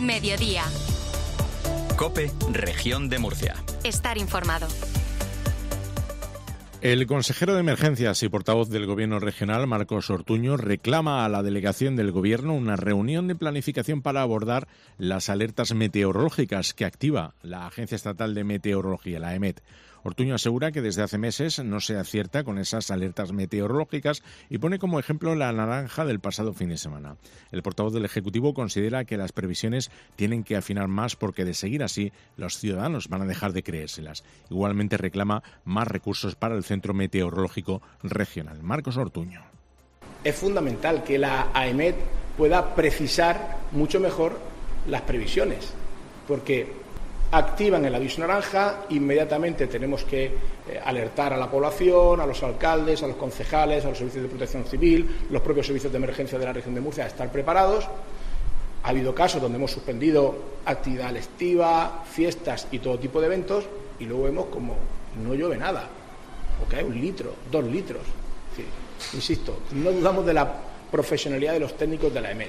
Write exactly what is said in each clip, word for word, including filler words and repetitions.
Mediodía. COPE, Región de Murcia. Estar informado. El consejero de Emergencias y portavoz del Gobierno regional, Marcos Ortuño, reclama a la delegación del Gobierno una reunión de planificación para abordar las alertas meteorológicas que activa la Agencia Estatal de Meteorología, la EMET. Ortuño asegura que desde hace meses no se acierta con esas alertas meteorológicas y pone como ejemplo la naranja del pasado fin de semana. El portavoz del Ejecutivo considera que las previsiones tienen que afinar más porque de seguir así los ciudadanos van a dejar de creérselas. Igualmente reclama más recursos para el Centro Meteorológico Regional. Marcos Ortuño. Es fundamental que la AEMET pueda precisar mucho mejor las previsiones, porque activan el aviso naranja, inmediatamente tenemos que eh, alertar a la población, a los alcaldes, a los concejales, a los servicios de protección civil, los propios servicios de emergencia de la región de Murcia a estar preparados. Ha habido casos donde hemos suspendido actividad lectiva, fiestas y todo tipo de eventos y luego vemos como no llueve nada, o que hay un litro, dos litros. Sí, insisto, no dudamos de la profesionalidad de los técnicos de la EMET.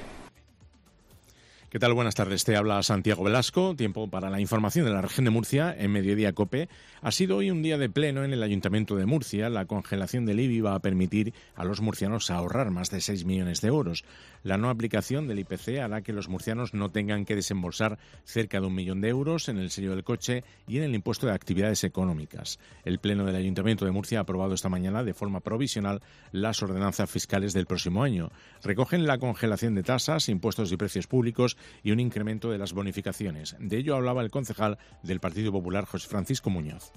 ¿Qué tal? Buenas tardes. Te habla Santiago Velasco. Tiempo para la información de la región de Murcia en Mediodía COPE. Ha sido hoy un día de pleno en el Ayuntamiento de Murcia. La congelación del I B I va a permitir a los murcianos ahorrar más de seis millones de euros. La no aplicación del I P C hará que los murcianos no tengan que desembolsar cerca de un millón de euros en el sello del coche y en el impuesto de actividades económicas. El Pleno del Ayuntamiento de Murcia ha aprobado esta mañana de forma provisional las ordenanzas fiscales del próximo año. Recogen la congelación de tasas, impuestos y precios públicos y un incremento de las bonificaciones. De ello hablaba el concejal del Partido Popular, José Francisco Muñoz.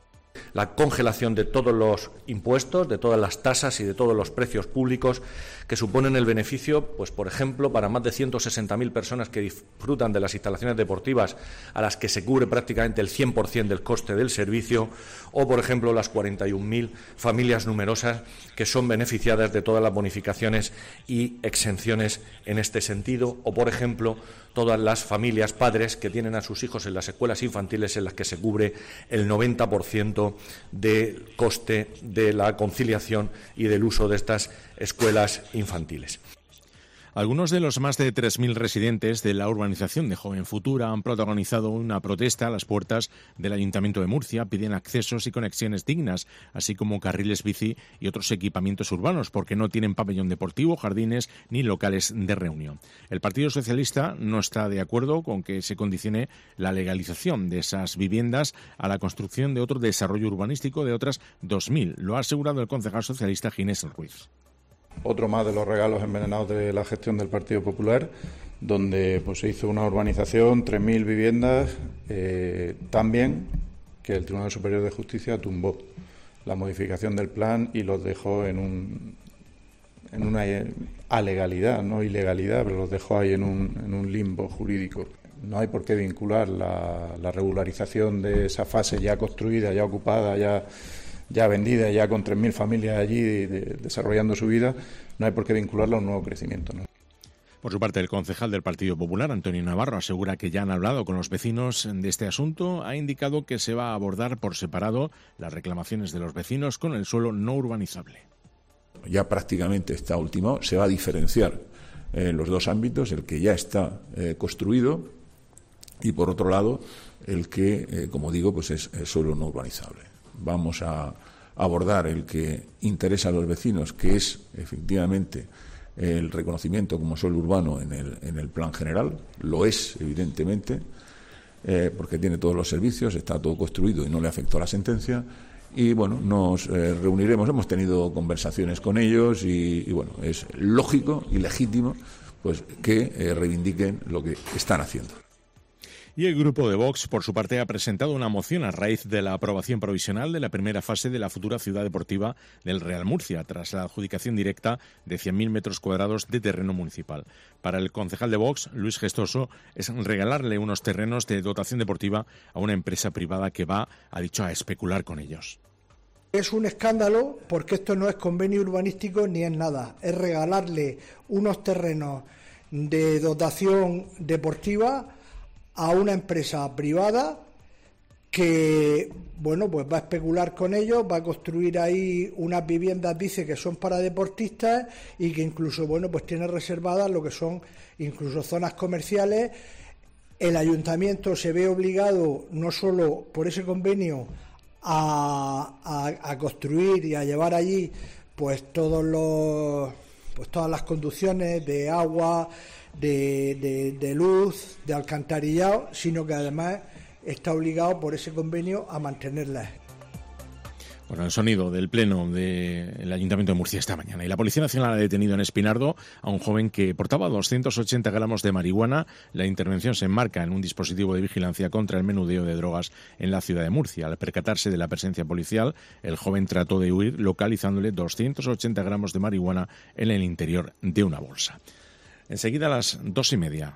La congelación de todos los impuestos, de todas las tasas y de todos los precios públicos que suponen el beneficio, pues por ejemplo, para más de ciento sesenta mil personas que disfrutan de las instalaciones deportivas a las que se cubre prácticamente el cien por ciento del coste del servicio, o por ejemplo las cuarenta y un mil familias numerosas que son beneficiadas de todas las bonificaciones y exenciones en este sentido, o por ejemplo todas las familias padres que tienen a sus hijos en las escuelas infantiles en las que se cubre el noventa por ciento del coste de la conciliación y del uso de estas escuelas infantiles. Algunos de los más de tres mil residentes de la urbanización de Joven Futura han protagonizado una protesta a las puertas del Ayuntamiento de Murcia. Piden accesos y conexiones dignas, así como carriles bici y otros equipamientos urbanos, porque no tienen pabellón deportivo, jardines ni locales de reunión. El Partido Socialista no está de acuerdo con que se condicione la legalización de esas viviendas a la construcción de otro desarrollo urbanístico de otras dos mil. Lo ha asegurado el concejal socialista Ginés Ruiz. Otro más de los regalos envenenados de la gestión del Partido Popular, donde pues, se hizo una urbanización, tres mil viviendas, eh, tan bien que el Tribunal Superior de Justicia tumbó la modificación del plan y los dejó en, un, en una alegalidad, no ilegalidad, pero los dejó ahí en un, en un limbo jurídico. No hay por qué vincular la, la regularización de esa fase ya construida, ya ocupada, ya... ya vendida, ya con tres mil familias allí de, de, desarrollando su vida, no hay por qué vincularla a un nuevo crecimiento, ¿no? Por su parte, el concejal del Partido Popular, Antonio Navarro, asegura que ya han hablado con los vecinos de este asunto. Ha indicado que se va a abordar por separado las reclamaciones de los vecinos con el suelo no urbanizable. Ya prácticamente está ultimado, se va a diferenciar en eh, los dos ámbitos, el que ya está eh, construido y, por otro lado, el que, eh, como digo, pues es el suelo no urbanizable. Vamos a abordar el que interesa a los vecinos, que es efectivamente el reconocimiento como suelo urbano en el, en el plan general. Lo es, evidentemente, eh, porque tiene todos los servicios, está todo construido y no le afectó la sentencia. Y bueno, nos eh, reuniremos, hemos tenido conversaciones con ellos y, y bueno, es lógico y legítimo pues que eh, reivindiquen lo que están haciendo. Y el grupo de Vox, por su parte, ha presentado una moción a raíz de la aprobación provisional de la primera fase de la futura ciudad deportiva del Real Murcia, tras la adjudicación directa de cien mil metros cuadrados de terreno municipal. Para el concejal de Vox, Luis Gestoso, es regalarle unos terrenos de dotación deportiva a una empresa privada que va, ha dicho, a especular con ellos. Es un escándalo porque esto no es convenio urbanístico ni es nada, es regalarle unos terrenos de dotación deportiva a una empresa privada que, bueno, pues va a especular con ellos, va a construir ahí unas viviendas, dice que son para deportistas y que incluso, bueno, pues tiene reservadas lo que son incluso zonas comerciales el ayuntamiento se ve obligado, no solo por ese convenio, a, a, a construir y a llevar allí pues todos los pues todas las conducciones de agua, de, de, de luz, de alcantarillado, sino que además está obligado por ese convenio a mantenerlas. Bueno, el sonido del pleno del Ayuntamiento de Murcia esta mañana. Y la Policía Nacional ha detenido en Espinardo a un joven que portaba doscientos ochenta gramos de marihuana. La intervención se enmarca en un dispositivo de vigilancia contra el menudeo de drogas en la ciudad de Murcia. Al percatarse de la presencia policial, el joven trató de huir, localizándole doscientos ochenta gramos de marihuana en el interior de una bolsa. Enseguida a las dos y media.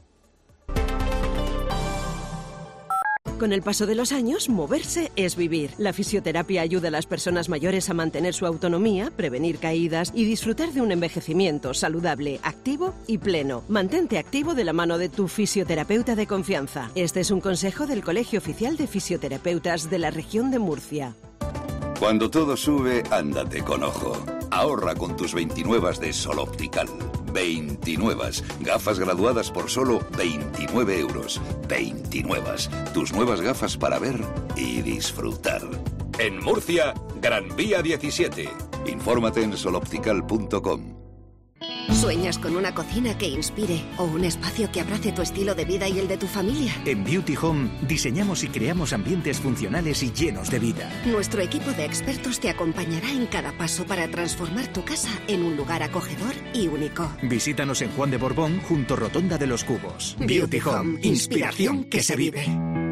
Con el paso de los años, moverse es vivir. La fisioterapia ayuda a las personas mayores a mantener su autonomía, prevenir caídas y disfrutar de un envejecimiento saludable, activo y pleno. Mantente activo de la mano de tu fisioterapeuta de confianza. Este es un consejo del Colegio Oficial de Fisioterapeutas de la Región de Murcia. Cuando todo sube, ándate con ojo. Ahorra con tus veintinuevas de Sol Optical. veintinuevas. Gafas graduadas por solo veintinueve euros. veintinuevas. Tus nuevas gafas para ver y disfrutar. En Murcia, Gran Vía diecisiete. Infórmate en soloptical punto com. ¿Sueñas con una cocina que inspire o un espacio que abrace tu estilo de vida y el de tu familia? En Beauty Home diseñamos y creamos ambientes funcionales y llenos de vida. Nuestro equipo de expertos te acompañará en cada paso para transformar tu casa en un lugar acogedor y único. Visítanos en Juan de Borbón, junto Rotonda de los Cubos. Beauty, Beauty Home, inspiración que se vive.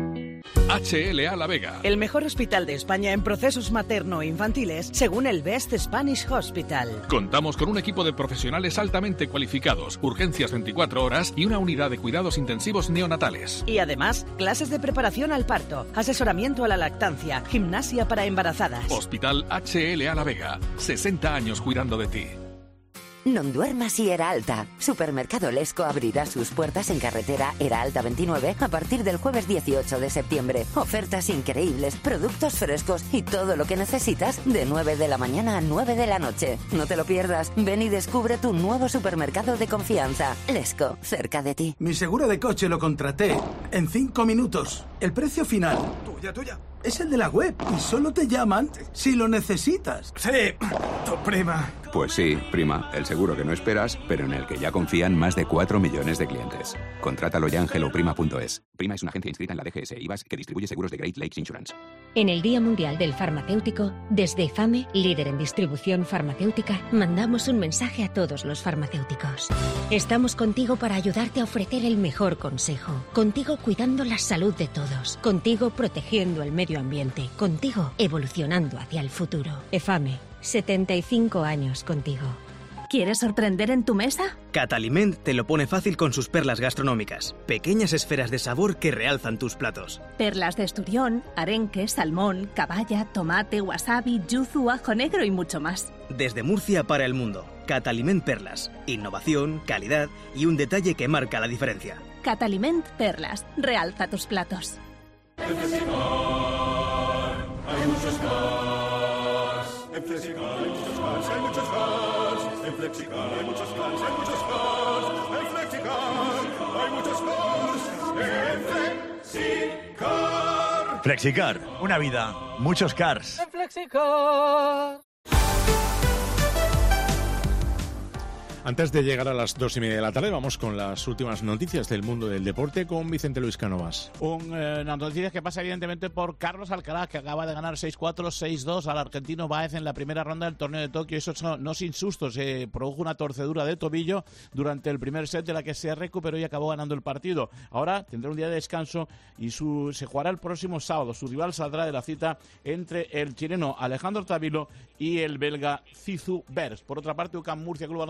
H L A La Vega. El mejor hospital de España en procesos materno-infantiles, según el Best Spanish Hospital. Contamos con un equipo de profesionales altamente cualificados, urgencias veinticuatro horas y una unidad de cuidados intensivos neonatales. Y además, clases de preparación al parto, asesoramiento a la lactancia, gimnasia para embarazadas. Hospital H L A La Vega. sesenta años cuidando de ti. Non duermas y Era Alta. Supermercado Lesco abrirá sus puertas en carretera Era Alta veintinueve a partir del jueves dieciocho de septiembre. Ofertas increíbles, productos frescos y todo lo que necesitas de nueve de la mañana a nueve de la noche. No te lo pierdas. Ven y descubre tu nuevo supermercado de confianza. Lesco, cerca de ti. Mi seguro de coche lo contraté en cinco minutos. El precio final. Tuya, tuya. Es el de la web y solo te llaman si lo necesitas. Sí, tu prima. Pues sí, prima, el seguro que no esperas, pero en el que ya confían más de cuatro millones de clientes. Contrátalo ya en hello prima punto es. Prima es una agencia inscrita en la D G S I V A S que distribuye seguros de Great Lakes Insurance. En el Día Mundial del Farmacéutico, desde EFAME, líder en distribución farmacéutica, mandamos un mensaje a todos los farmacéuticos. Estamos contigo para ayudarte a ofrecer el mejor consejo. Contigo cuidando la salud de todos. Contigo protegiendo el medio ambiente. Contigo evolucionando hacia el futuro. EFAME, setenta y cinco años contigo. ¿Quieres sorprender en tu mesa? Cataliment te lo pone fácil con sus perlas gastronómicas. Pequeñas esferas de sabor que realzan tus platos. Perlas de esturión, arenque, salmón, caballa, tomate, wasabi, yuzu, ajo negro y mucho más. Desde Murcia para el mundo. Cataliment Perlas. Innovación, calidad y un detalle que marca la diferencia. Cataliment Perlas. Realza tus platos. En Flexicar hay muchos cars. En Flexicar hay muchos cars, hay muchos cars. En Flexicar hay muchos cars, hay muchos cars. En Flexicar hay muchos cars. En Flexicar. Flexicar, una vida, muchos cars. En Flexicar. Antes de llegar a las dos y media de la tarde, vamos con las últimas noticias del mundo del deporte con Vicente Luis Cánovas. Un, eh, una noticia que pasa evidentemente por Carlos Alcaraz, que acaba de ganar seis cuatro, seis dos al argentino Báez en la primera ronda del torneo de Tokio. Eso no, no sin susto, se produjo una torcedura de tobillo durante el primer set de la que se recuperó y acabó ganando el partido. Ahora tendrá un día de descanso y su, se jugará el próximo sábado. Su rival saldrá de la cita entre el chileno Alejandro Tavilo y el belga Zizou Bers. Por otra parte, U C A M Murcia Club